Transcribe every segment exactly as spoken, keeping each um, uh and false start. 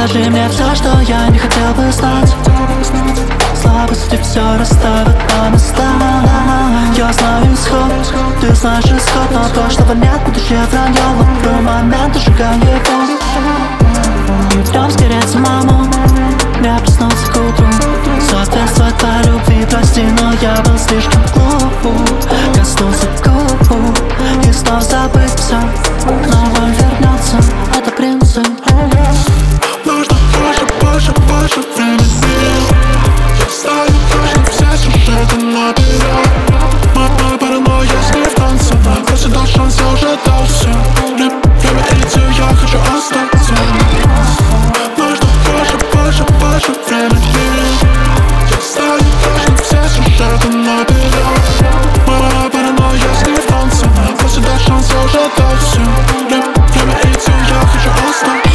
Скажи мне все, что я не хотел бы знать. Слабости все расставят по местам. Я знаю исход, ты знаешь исход, но прошлого нет, будущее вранье. Ловлю момент, сжигаю его. Днем сгореть самому, не проснуться к утру, соответствовать по любви, прости, но я был слишком глуп. Коснулся губ и снова забыть все, но боль вернется, это принцип. Нужно больше, больше, больше времени. Я знаю точно все сюжеты наперед. Моя паранойя с ней в танце. Просто дал шанс, я уже дал все. Время идти, я хочу остаться. Нужно больше, больше, больше времени. Я знаю точно все сюжеты наперед. Моя паранойя с ней в танце. Просто дал шанс, я уже дал все. Время идти, я хочу остаться.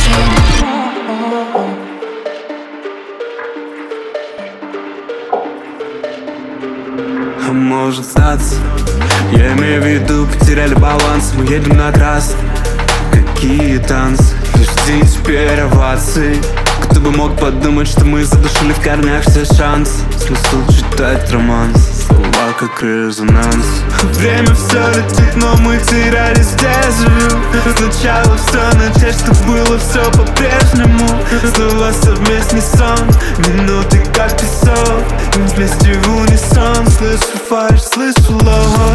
Может статься, я имею в виду, потеряли баланс. Мы едем на трассе, какие танцы. Жди теперь овации. Кто бы мог подумать, что мы задушили в корнях все шансы. Смысл читать романс, слова как резонанс. Время все летит, но мы терялись в дежавю. Сначала все начать, что было все по-прежнему. Снова совместный сон, минуты как песок. Мы вместе в унисон, слышу фальшь, слышу лов.